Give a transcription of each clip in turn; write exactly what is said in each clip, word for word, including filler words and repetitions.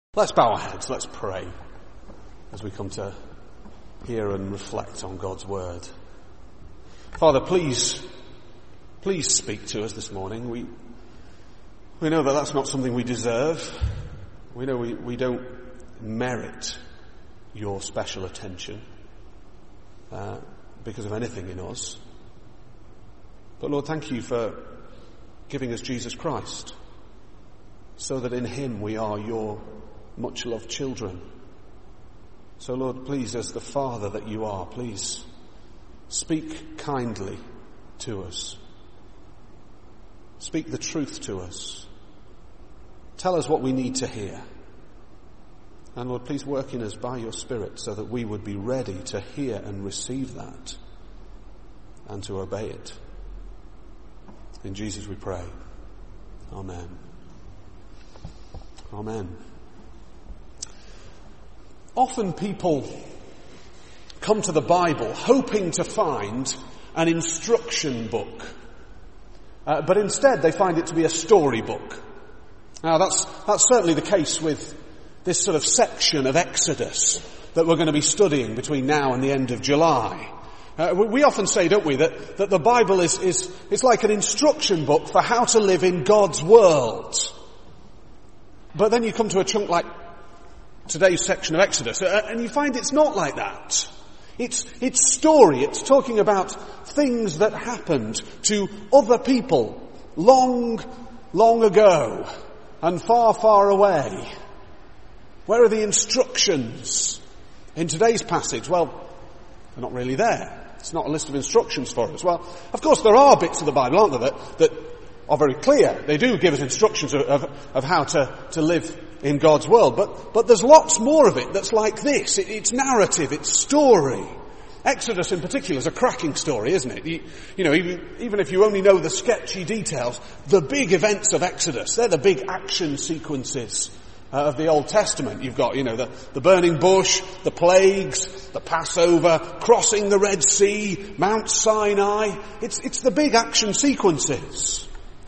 Let's bow our heads, let's pray as we come to hear and reflect on God's word. Father, please, please speak to us this morning. We we know that that's not something we deserve. We know we, we don't merit your special attention uh, because of anything in us. But Lord, thank you for giving us Jesus Christ so that in him we are your much loved children. So Lord, please, as the Father that you are, please speak kindly to us. Speak the truth to us. Tell us what we need to hear. And Lord, please work in us by your Spirit so that we would be ready to hear and receive that and to obey it. In Jesus we pray. Amen. Amen. Often people come to the Bible hoping to find an instruction book, uh, but instead they find it to be a storybook. Now that's, that's certainly the case with this sort of section of Exodus that we're going to be studying between now and the end of July. Uh, we often say, don't we, that, that the Bible is, is, is like an instruction book for how to live in God's world. But then you come to a chunk like today's section of Exodus, uh, and you find it's not like that. It's, it's story. It's talking about things that happened to other people long, long ago and far, far away. Where are the instructions in today's passage? Well, they're not really there. It's not a list of instructions for us. Well, of course there are bits of the Bible, aren't there, that, that are very clear. They do give us instructions of, of, of how to, to live in God's world. But, but there's lots more of it that's like this. It, it's narrative, it's story. Exodus in particular is a cracking story, isn't it? You, you know, even, even if you only know the sketchy details, the big events of Exodus, they're the big action sequences uh, of the Old Testament. You've got, you know, the, the burning bush, the plagues, the Passover, crossing the Red Sea, Mount Sinai. It's, it's the big action sequences.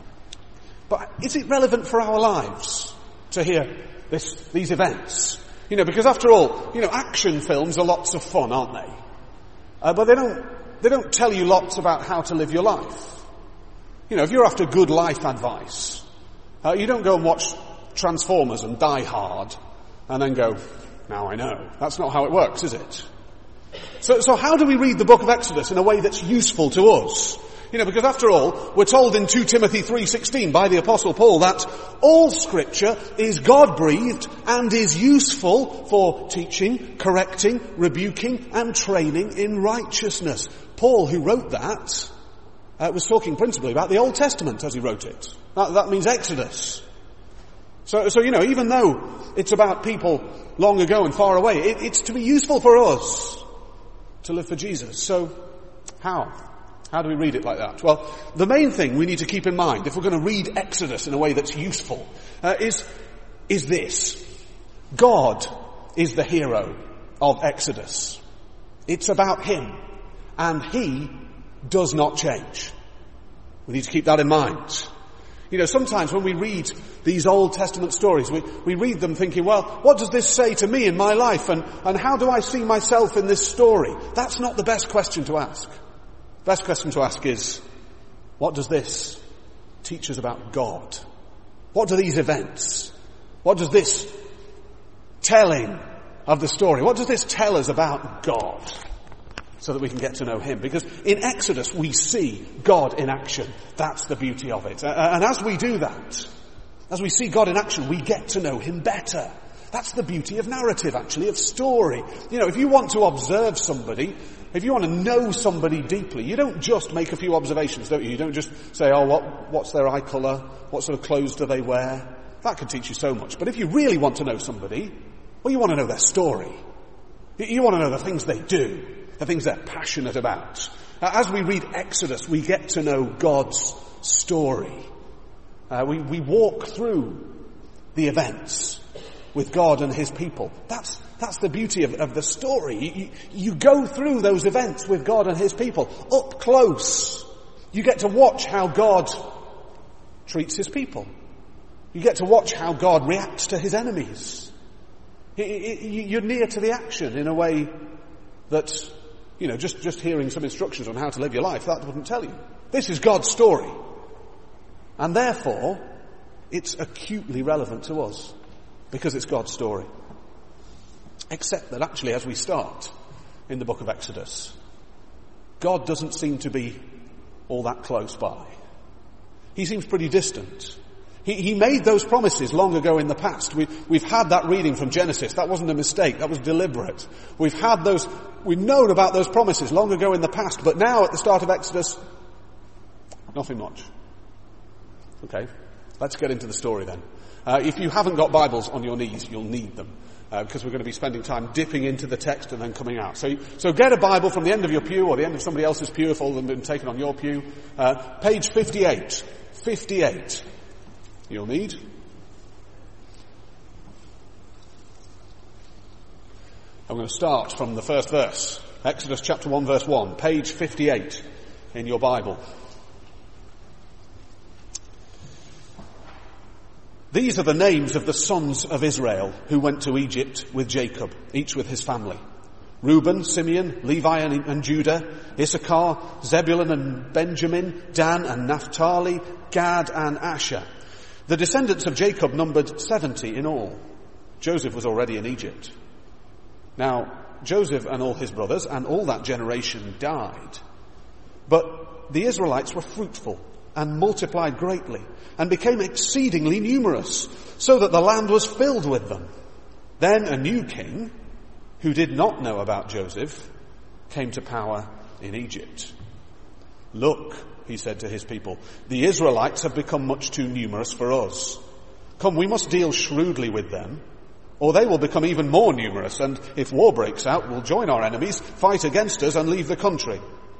But is it relevant for our lives to hear this, these events? You know, because after all, you know, action films are lots of fun, aren't they? Uh, but they don't, they don't tell you lots about how to live your life. You know, if you're after good life advice, uh, you don't go and watch Transformers and Die Hard and then go, now I know. That's not how it works, is it? So, so how do we read the book of Exodus in a way that's useful to us? You know, because after all, we're told in Second Timothy three sixteen by the Apostle Paul that all Scripture is God-breathed and is useful for teaching, correcting, rebuking and training in righteousness. Paul, who wrote that, uh, was talking principally about the Old Testament as he wrote it. That, that means Exodus. So, so, you know, even though it's about people long ago and far away, it, it's to be useful for us to live for Jesus. So, how? How do we read it like that? Well, the main thing we need to keep in mind, if we're going to read Exodus in a way that's useful, uh, is, is this. God is the hero of Exodus. It's about him. And he does not change. We need to keep that in mind. You know, sometimes when we read these Old Testament stories, we, we read them thinking, well, what does this say to me in my life? And, and how do I see myself in this story? That's not the best question to ask. Best question to ask is, what does this teach us about God? What do these events, what does this telling of the story, what does this tell us about God? So that we can get to know him. Because in Exodus we see God in action. That's the beauty of it. And as we do that, as we see God in action, we get to know him better. That's the beauty of narrative, actually, of story. You know, if you want to observe somebody, if you want to know somebody deeply, you don't just make a few observations, don't you? You don't just say, oh, what, what's their eye colour? What sort of clothes do they wear? That can teach you so much. But if you really want to know somebody, well, you want to know their story. You want to know the things they do, the things they're passionate about. As we read Exodus, we get to know God's story. Uh, we, we walk through the events with God and his people. That's That's the beauty of, of the story. You, you go through those events with God and his people up close. You get to watch how God treats his people. You get to watch how God reacts to his enemies. You're near to the action in a way that, you know, just, just hearing some instructions on how to live your life, that wouldn't tell you. This is God's story. And therefore, it's acutely relevant to us because it's God's story. Except that actually, as we start in the book of Exodus, God doesn't seem to be all that close by. He seems pretty distant. He, he made those promises long ago in the past. We, we've had that reading from Genesis. That wasn't a mistake. That was deliberate. We've had those, we've known about those promises long ago in the past, but now at the start of Exodus, nothing much. Okay, let's get into the story then. Uh, if you haven't got Bibles on your knees, you'll need them. Uh, because we're going to be spending time dipping into the text and then coming out. So, so get a Bible from the end of your pew or the end of somebody else's pew if all of them have been taken on your pew. Uh, page fifty-eight. fifty-eight. You'll need. I'm going to start from the first verse. Exodus chapter one verse one. Page fifty-eight in your Bible. These are the names of the sons of Israel who went to Egypt with Jacob, each with his family. Reuben, Simeon, Levi and, and Judah, Issachar, Zebulun and Benjamin, Dan and Naphtali, Gad and Asher. The descendants of Jacob numbered seventy in all. Joseph was already in Egypt. Now, Joseph and all his brothers and all that generation died. But the Israelites were fruitful and multiplied greatly, and became exceedingly numerous, so that the land was filled with them. Then a new king, who did not know about Joseph, came to power in Egypt. Look, he said to his people, the Israelites have become much too numerous for us. Come, we must deal shrewdly with them, or they will become even more numerous, and if war breaks out, will join our enemies, fight against us, and leave the country.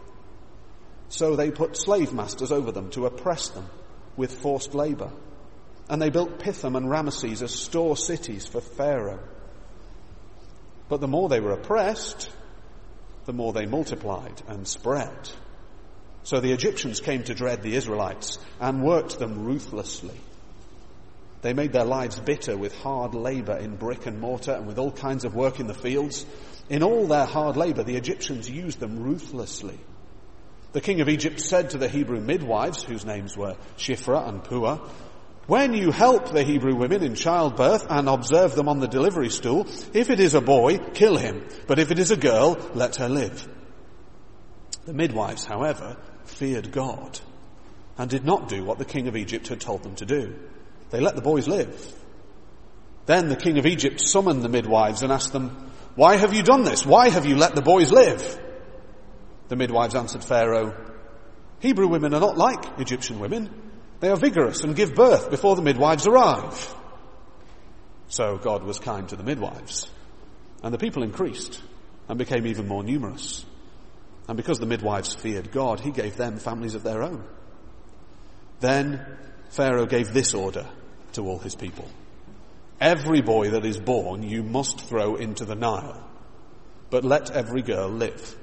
So they put slave masters over them to oppress them with forced labour. And they built Pithom and Ramesses as store cities for Pharaoh. But the more they were oppressed, the more they multiplied and spread. So the Egyptians came to dread the Israelites and worked them ruthlessly. They made their lives bitter with hard labour in brick and mortar and with all kinds of work in the fields. In all their hard labour, the Egyptians used them ruthlessly. The king of Egypt said to the Hebrew midwives, whose names were Shiphrah and Puah, when you help the Hebrew women in childbirth and observe them on the delivery stool, if it is a boy, kill him, but if it is a girl, let her live. The midwives, however, feared God and did not do what the king of Egypt had told them to do. They let the boys live. Then the king of Egypt summoned the midwives and asked them, why have you done this? Why have you let the boys live? The midwives answered Pharaoh, Hebrew women are not like Egyptian women. They are vigorous and give birth before the midwives arrive. So God was kind to the midwives, and the people increased and became even more numerous. And because the midwives feared God, he gave them families of their own. Then Pharaoh gave this order to all his people. Every boy that is born you must throw into the Nile, but let every girl live.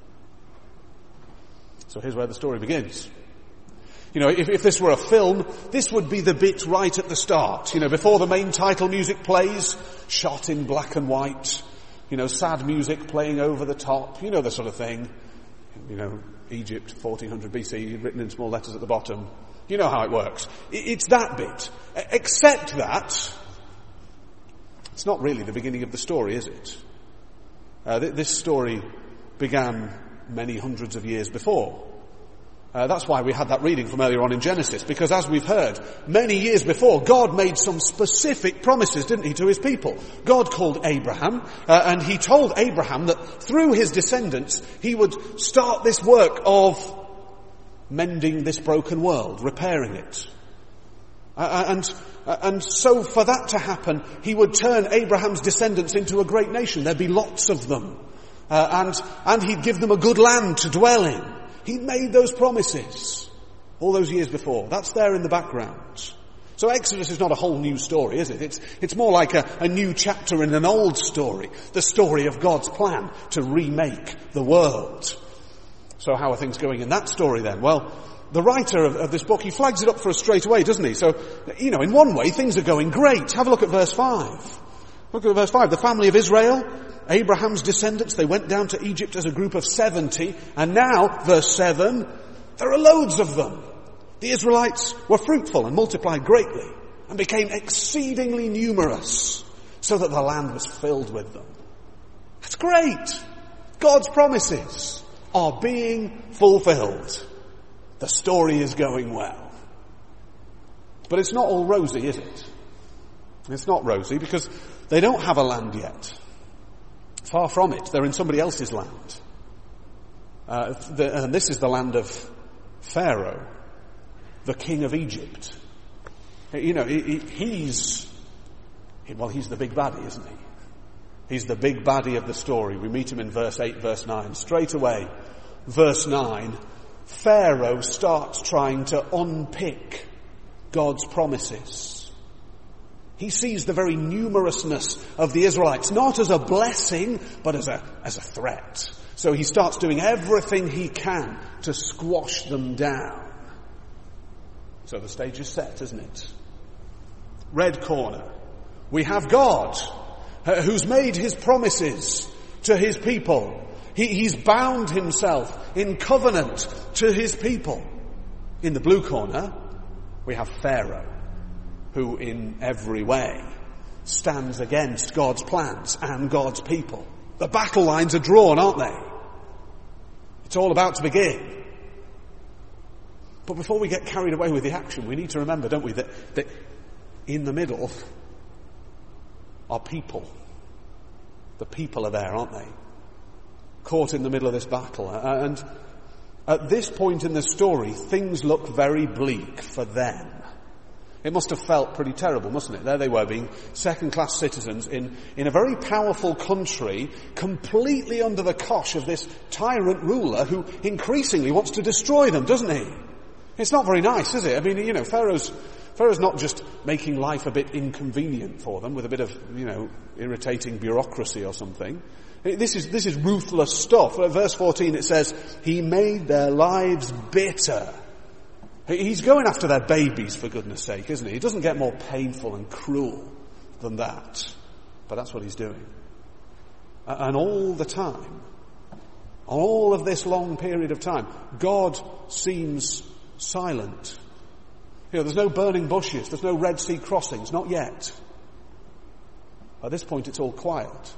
So here's where the story begins. You know, if, if this were a film, this would be the bit right at the start. You know, before the main title music plays, shot in black and white. You know, sad music playing over the top. You know, the sort of thing. You know, Egypt, fourteen hundred B C, written in small letters at the bottom. You know how it works. It, it's that bit. Except that, it's not really the beginning of the story, is it? Uh, th- this story began many hundreds of years before. Uh, that's why we had that reading from earlier on in Genesis, because as we've heard, many years before, God made some specific promises, didn't he, to his people? God called Abraham, uh, and he told Abraham that through his descendants, he would start this work of mending this broken world, repairing it. Uh, and, uh, and so for that to happen, he would turn Abraham's descendants into a great nation. There'd be lots of them. Uh, and, and he'd give them a good land to dwell in. He made those promises all those years before. That's there in the background. So Exodus is not a whole new story, is it? It's, it's more like a, a new chapter in an old story. The story of God's plan to remake the world. So how are things going in that story then? Well, the writer of, of this book, he flags it up for us straight away, doesn't he? So, you know, in one way, things are going great. Have a look at verse five. Look at verse five. The family of Israel, Abraham's descendants, they went down to Egypt as a group of seventy. And now, verse seven, there are loads of them. The Israelites were fruitful and multiplied greatly and became exceedingly numerous so that the land was filled with them. That's great. God's promises are being fulfilled. The story is going well. But it's not all rosy, is it? It's not rosy because they don't have a land yet. Far from it. They're in somebody else's land. Uh, the, and this is the land of Pharaoh, the king of Egypt. You know, he, he's, well, he's the big baddie, isn't he? He's the big baddie of the story. We meet him in verse eight, verse nine. Straight away, verse nine, Pharaoh starts trying to unpick God's promises. He sees the very numerousness of the Israelites, not as a blessing, but as a, as a threat. So he starts doing everything he can to squash them down. So the stage is set, isn't it? Red corner. We have God, uh, who's made his promises to his people. He, he's bound himself in covenant to his people. In the blue corner, we have Pharaoh, who in every way stands against God's plans and God's people. The battle lines are drawn, aren't they? It's all about to begin. But before we get carried away with the action, we need to remember, don't we, that, that in the middle are people. The people are there, aren't they? Caught in the middle of this battle. And at this point in the story, things look very bleak for them. It must have felt pretty terrible, mustn't it? There they were, being second-class citizens in, in a very powerful country, completely under the cosh of this tyrant ruler who increasingly wants to destroy them, doesn't he? It's not very nice, is it? I mean, you know, Pharaoh's, Pharaoh's not just making life a bit inconvenient for them with a bit of, you know, irritating bureaucracy or something. This is, this is ruthless stuff. At verse fourteen it says, he made their lives bitter. He's going after their babies, for goodness sake, isn't he? It doesn't get more painful and cruel than that. But that's what he's doing. And all the time, all of this long period of time, God seems silent. You know, there's no burning bushes, there's no Red Sea crossings, not yet. At this point it's all quiet.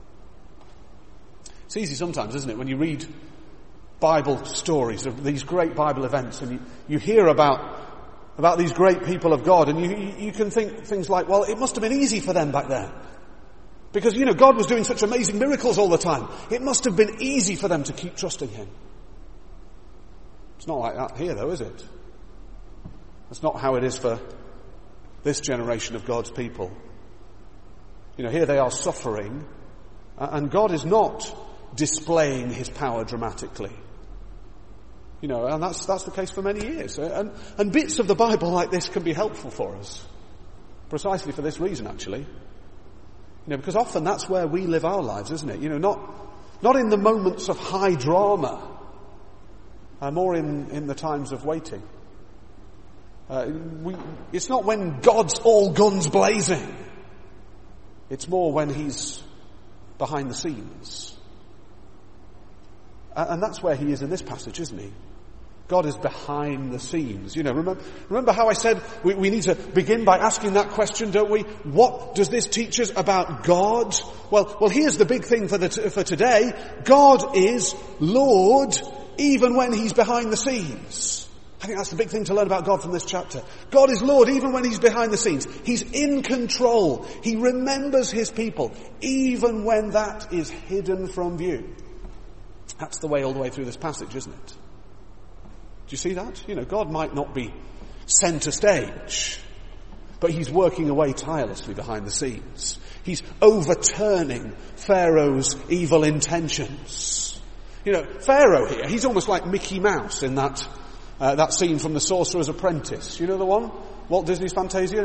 It's easy sometimes, isn't it, when you read Bible stories of these great Bible events and you, you hear about about these great people of God and you, you can think things like, well, it must have been easy for them back then. Because, you know, God was doing such amazing miracles all the time. It must have been easy for them to keep trusting him. It's not like that here, though, is it? That's not how it is for this generation of God's people. You know, here they are suffering, and God is not displaying his power dramatically. You know, and that's that's the case for many years. And, and bits of the Bible like this can be helpful for us. Precisely for this reason, actually. You know, because often that's where we live our lives, isn't it? You know, not not in the moments of high drama, uh, more in, in the times of waiting. Uh, we, it's not when God's all guns blazing. It's more when he's behind the scenes. Uh, and that's where he is in this passage, isn't he? God is behind the scenes. You know, remember, remember how I said we, we need to begin by asking that question, don't we? What does this teach us about God? Well, well, here's the big thing for the, for today. God is Lord even when he's behind the scenes. I think that's the big thing to learn about God from this chapter. God is Lord even when he's behind the scenes. He's in control. He remembers his people even when that is hidden from view. That's the way all the way through this passage, isn't it? Do you see that? You know, God might not be centre stage, but he's working away tirelessly behind the scenes. He's overturning Pharaoh's evil intentions. You know, Pharaoh here, he's almost like Mickey Mouse in that uh, that scene from The Sorcerer's Apprentice. You know the one? Walt Disney's Fantasia?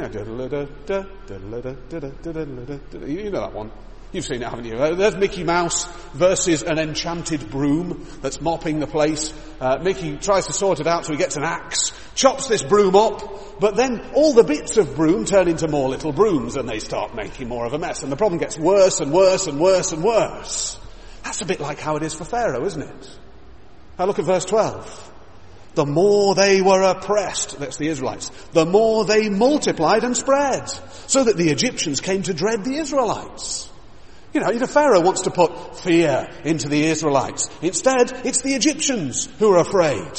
You know that one. You've seen it, haven't you? There's Mickey Mouse versus an enchanted broom that's mopping the place. Uh, Mickey tries to sort it out, so he gets an axe chops this broom up, but then all the bits of broom turn into more little brooms and they start making more of a mess. And the problem gets worse and worse and worse and worse. That's a bit like how it is for Pharaoh, isn't it? Now look at verse twelve. The more they were oppressed, that's the Israelites, the more they multiplied and spread, so that the Egyptians came to dread the Israelites. You know, the Pharaoh wants to put fear into the Israelites. Instead, it's the Egyptians who are afraid.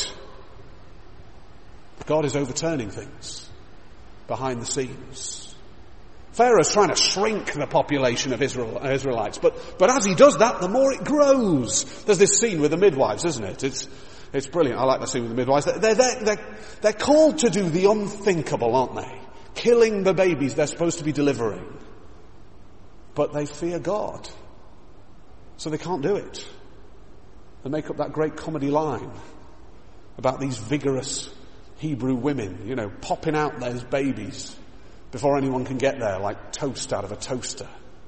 God is overturning things behind the scenes. Pharaoh's trying to shrink the population of Israel, Israelites, but, but as he does that, the more it grows. There's this scene with the midwives, isn't it? It's, it's brilliant. I like the scene with the midwives. They're, they're, they're, they're called to do the unthinkable, aren't they? Killing the babies they're supposed to be delivering. But they fear God. So they can't do it. They make up that great comedy line about these vigorous Hebrew women, you know, popping out those babies before anyone can get there, like toast out of a toaster.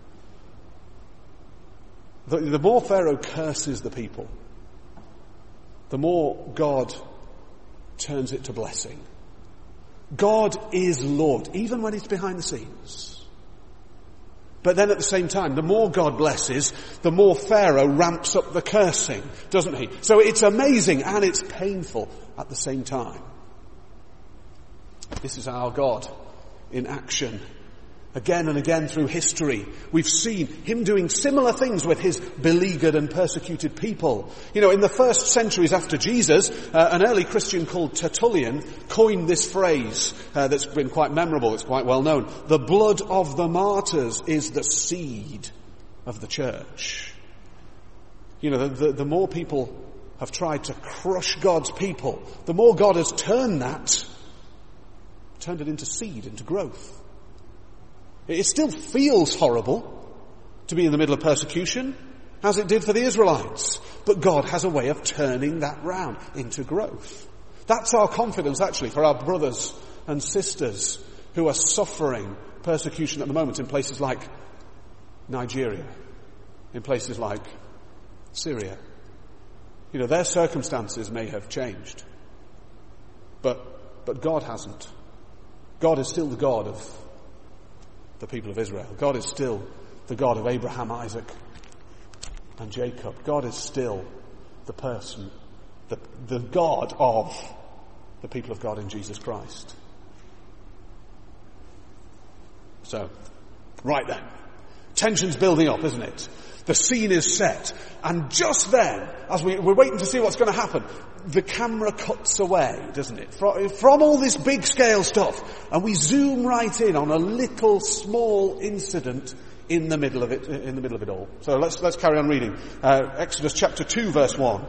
The, the more Pharaoh curses the people, the more God turns it to blessing. God is Lord, even when it's behind the scenes. But then at the same time, the more God blesses, the more Pharaoh ramps up the cursing, doesn't he? So it's amazing and it's painful at the same time. This is our God in action. Again and again through history, we've seen him doing similar things with his beleaguered and persecuted people. You know, in the first centuries after Jesus, uh, an early Christian called Tertullian coined this phrase uh, that's been quite memorable, it's quite well known. The blood of the martyrs is the seed of the church. You know, the, the, the more people have tried to crush God's people, the more God has turned that, turned it into seed, into growth. It still feels horrible to be in the middle of persecution, as it did for the Israelites. But God has a way of turning that round into growth. That's our confidence, actually, for our brothers and sisters who are suffering persecution at the moment in places like Nigeria, in places like Syria. You know, their circumstances may have changed, but, but God hasn't. God is still the God of the people of Israel. God is still the God of Abraham, Isaac, and Jacob. God is still the person, the, the God of the people of God in Jesus Christ. So, right then, tension's building up, isn't it? The scene is set, and just then, as we, we're waiting to see what's going to happen, the camera cuts away, doesn't it? From, from all this big scale stuff, and we zoom right in on a little small incident in the middle of it, in the middle of it all. So let's, let's carry on reading. Uh, Exodus chapter two verse one.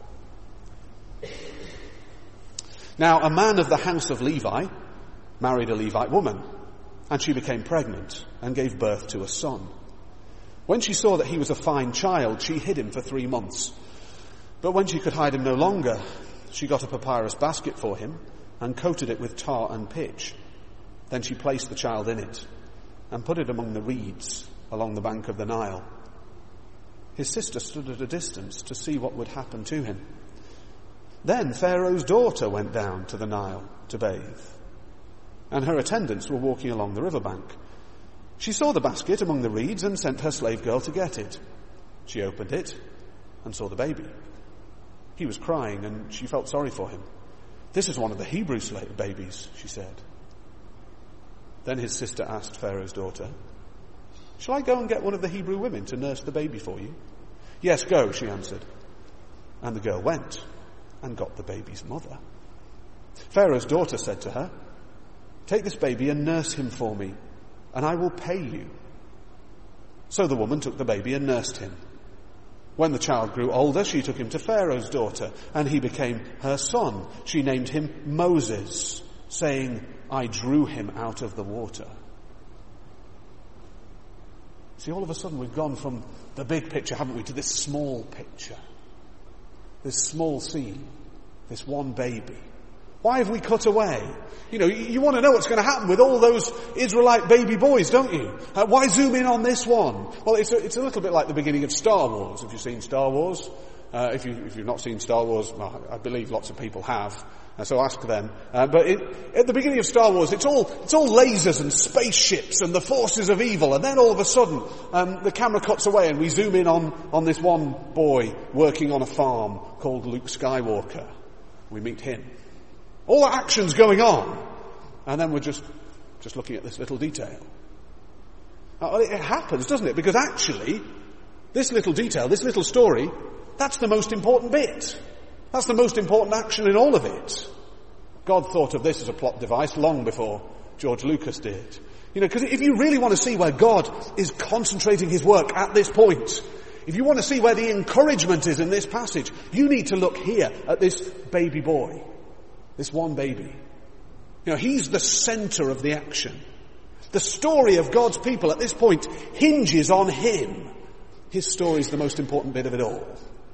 Now a man of the house of Levi married a Levite woman, and she became pregnant and gave birth to a son. When she saw that he was a fine child, she hid him for three months. But when she could hide him no longer, she got a papyrus basket for him and coated it with tar and pitch. Then she placed the child in it and put it among the reeds along the bank of the Nile. His sister stood at a distance to see what would happen to him. Then Pharaoh's daughter went down to the Nile to bathe, and her attendants were walking along the riverbank. She saw the basket among the reeds and sent her slave girl to get it. She opened it and saw the baby. He was crying, and she felt sorry for him. "This is one of the Hebrew slave babies," she said. Then his sister asked Pharaoh's daughter, "Shall I go and get one of the Hebrew women to nurse the baby for you?" "Yes, go," she answered. And the girl went and got the baby's mother. Pharaoh's daughter said to her, "Take this baby and nurse him for me, and I will pay you." So the woman took the baby and nursed him. When the child grew older, she took him to Pharaoh's daughter, and he became her son. She named him Moses, saying, "I drew him out of the water." See, all of a sudden we've gone from the big picture, haven't we, to this small picture. This small scene. This one baby. Why have we cut away? You know, you, you want to know what's going to happen with all those Israelite baby boys, don't you? Uh, why zoom in on this one? Well, it's a, it's a little bit like the beginning of Star Wars, if you've seen Star Wars. Uh, if, you, if you've not seen Star Wars, well, I believe lots of people have. Uh, so ask them. Uh, but it, at the beginning of Star Wars, it's all it's all lasers and spaceships and the forces of evil. And then all of a sudden, um, the camera cuts away and we zoom in on, on this one boy working on a farm called Luke Skywalker. We meet him. All that action's going on. And then we're just, just looking at this little detail. Uh, it happens, doesn't it? Because actually, this little detail, this little story, that's the most important bit. That's the most important action in all of it. God thought of this as a plot device long before George Lucas did. You know, because if you really want to see where God is concentrating his work at this point, if you want to see where the encouragement is in this passage, you need to look here at this baby boy. This one baby. You know, he's the center of the action. The story of God's people at this point hinges on him. His story is the most important bit of it all.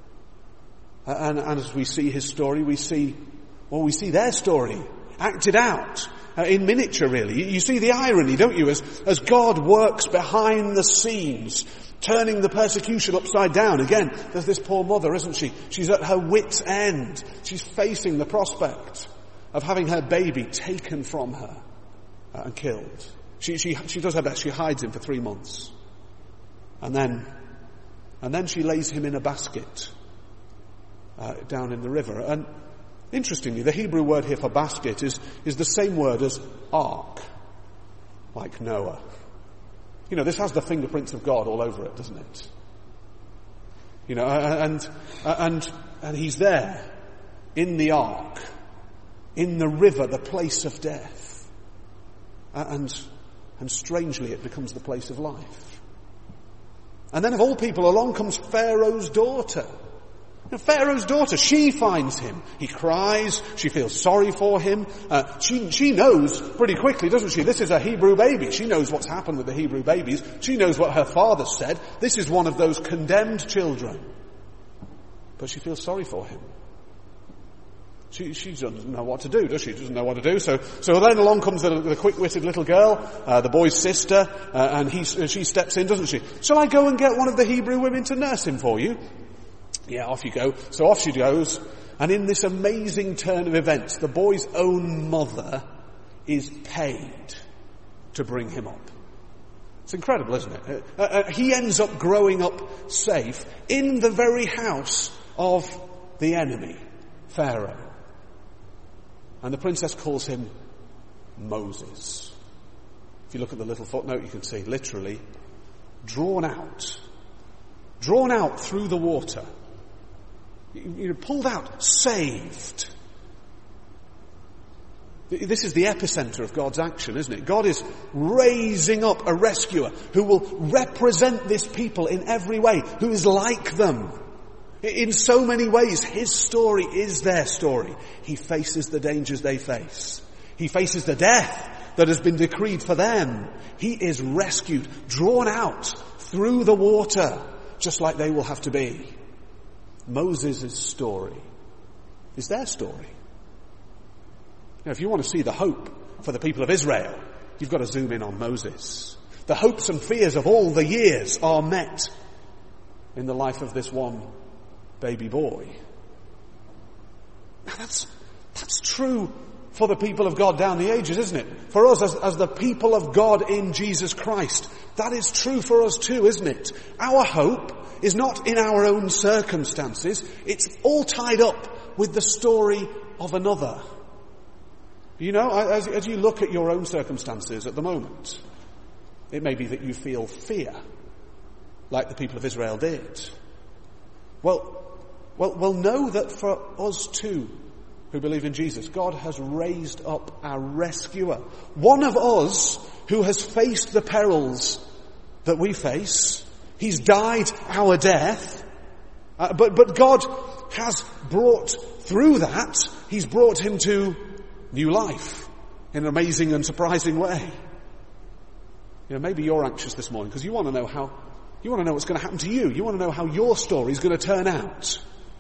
And, and as we see his story, we see, well, we see their story acted out uh, in miniature, really. You, you see the irony, don't you, as, as God works behind the scenes, turning the persecution upside down. Again, there's this poor mother, isn't she? She's at her wit's end. She's facing the prospect of having her baby taken from her uh, and killed. She, she, she does her best. She hides him for three months. And then, and then she lays him in a basket Uh, down in the river. And interestingly, the Hebrew word here for basket is, is the same word as ark, like Noah. You know, this has the fingerprints of God all over it, doesn't it? You know, and, and, and he's there in the ark, in the river, the place of death. And, and strangely, it becomes the place of life. And then of all people, along comes Pharaoh's daughter. Now, Pharaoh's daughter, she finds him. He cries. She feels sorry for him. Uh, she, she knows pretty quickly, doesn't she? This is a Hebrew baby. She knows what's happened with the Hebrew babies. She knows what her father said. This is one of those condemned children. But she feels sorry for him. She, she doesn't know what to do, does she? She doesn't know what to do. So, so then along comes the, the quick-witted little girl, uh, the boy's sister, uh, and he, she steps in, doesn't she? Shall I go and get one of the Hebrew women to nurse him for you? Yeah, off you go. So off she goes, and in this amazing turn of events, the boy's own mother is paid to bring him up. It's incredible, isn't it? Uh, uh, he ends up growing up safe in the very house of the enemy, Pharaoh. And the princess calls him Moses. If you look at the little footnote, you can see, literally, drawn out. Drawn out through the water. You know, pulled out, saved. This is the epicenter of God's action, isn't it? God is raising up a rescuer who will represent this people in every way, who is like them. In so many ways, his story is their story. He faces the dangers they face. He faces the death that has been decreed for them. He is rescued, drawn out through the water, just like they will have to be. Moses' story is their story. Now, if you want to see the hope for the people of Israel, you've got to zoom in on Moses. The hopes and fears of all the years are met in the life of this one baby boy. Now that's, that's true for the people of God down the ages, isn't it? For us as, as the people of God in Jesus Christ, that is true for us too, isn't it? Our hope is not in our own circumstances. It's all tied up with the story of another. You know, as, as you look at your own circumstances at the moment, it may be that you feel fear, like the people of Israel did. Well, well, well, know that for us too, who believe in Jesus, God has raised up our rescuer. One of us who has faced the perils that we face. He's died our death. Uh, but, but God has brought through that, he's brought him to new life in an amazing and surprising way. You know, maybe you're anxious this morning because you want to know how, you want to know what's going to happen to you. You want to know how your story is going to turn out.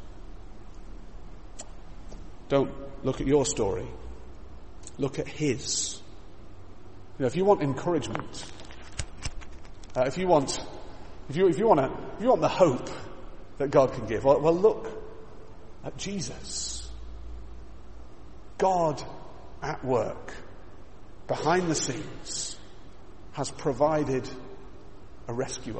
Don't look at your story. Look at his. You know, if you want encouragement, uh, if you want, if you if you want to, if you want the hope that God can give, well, well look at Jesus. God at work, behind the scenes, has provided a rescuer.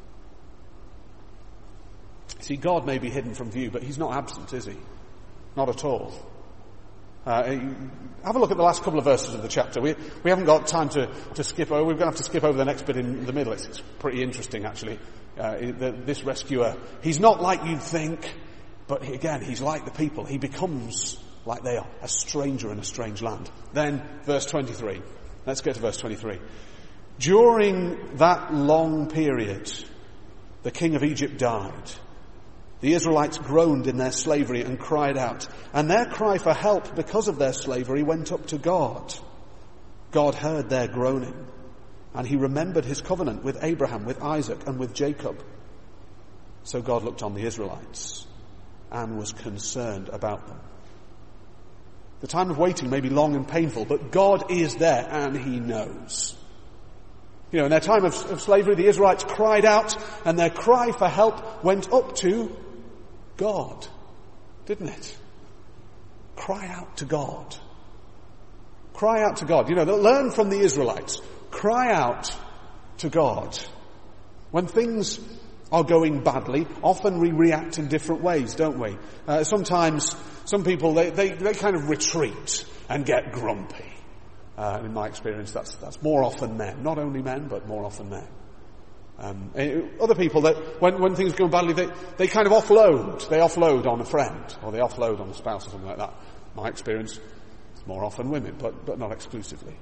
See, God may be hidden from view, but he's not absent, is he? Not at all. Uh, have a look at the last couple of verses of the chapter. We, we haven't got time to, to skip over. We're going to have to skip over the next bit in the middle. It's, it's pretty interesting, actually. Uh, the, this rescuer, he's not like you'd think, but he, again, he's like the people. He becomes like they are, a stranger in a strange land. Then, verse twenty-three. Let's get to verse twenty-three. During that long period, the king of Egypt died. The Israelites groaned in their slavery and cried out, and their cry for help because of their slavery went up to God. God heard their groaning, and he remembered his covenant with Abraham, with Isaac, and with Jacob. So God looked on the Israelites and was concerned about them. The time of waiting may be long and painful, but God is there and he knows. You know, in their time of, of slavery, the Israelites cried out, and their cry for help went up to God, didn't it? Cry out to God. Cry out to God. You know, learn from the Israelites. Cry out to God. When things are going badly, often we react in different ways, don't we? Uh, sometimes, some people, they, they, they kind of retreat and get grumpy. Uh, in my experience, that's, that's more often men. Not only men, but more often men. Um, other people, that when, when things go badly, they, they kind of offload. They offload on a friend, or they offload on a spouse or something like that. My experience, it's more often women, but, but not exclusively.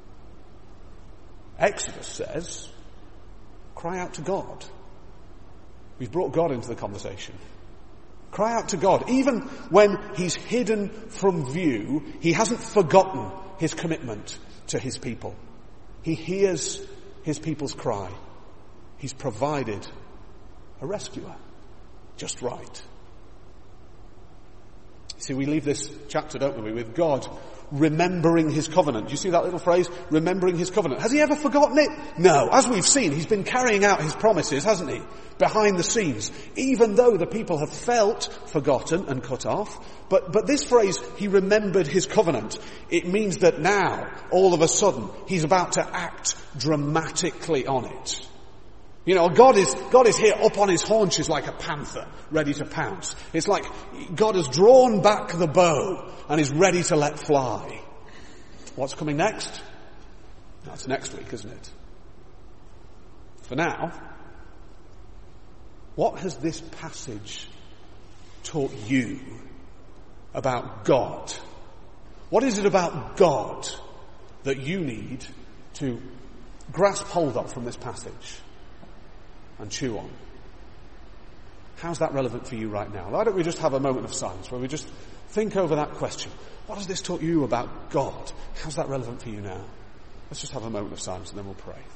Exodus says, cry out to God. We've brought God into the conversation. Cry out to God. Even when he's hidden from view, he hasn't forgotten his commitment to his people. He hears his people's cry. He's provided a rescuer. Just right. See, we leave this chapter, don't we, with God remembering his covenant. Do you see that little phrase? Remembering his covenant. Has he ever forgotten it? No. As we've seen, he's been carrying out his promises, hasn't he? Behind the scenes. Even though the people have felt forgotten and cut off. But, but this phrase, he remembered his covenant, it means that now, all of a sudden, he's about to act dramatically on it. You know, God is, God is here up on his haunches like a panther, ready to pounce. It's like God has drawn back the bow and is ready to let fly. What's coming next? That's next week, isn't it? For now, what has this passage taught you about God? What is it about God that you need to grasp hold of from this passage and chew on? How's that relevant for you right now? Why don't we just have a moment of silence where we just think over that question. What has this taught you about God? How's that relevant for you now? Let's just have a moment of silence and then we'll pray.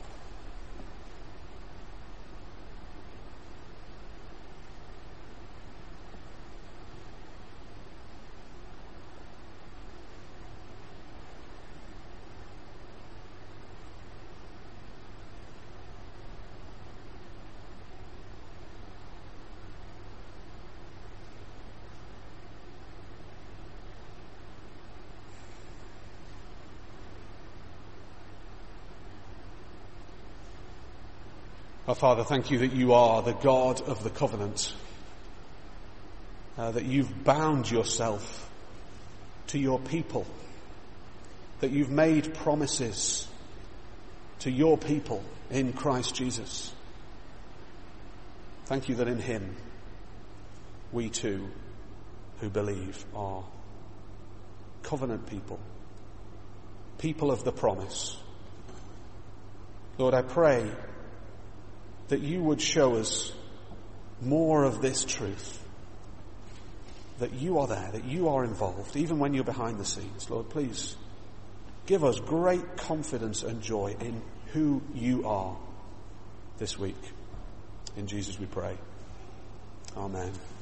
Our Father, thank you that you are the God of the covenant, uh, that you've bound yourself to your people, that you've made promises to your people in Christ Jesus. Thank you that in him we too, who believe, are covenant people, people of the promise. Lord, I pray that you would show us more of this truth, that you are there, that you are involved, even when you're behind the scenes. Lord, please give us great confidence and joy in who you are this week. In Jesus we pray. Amen.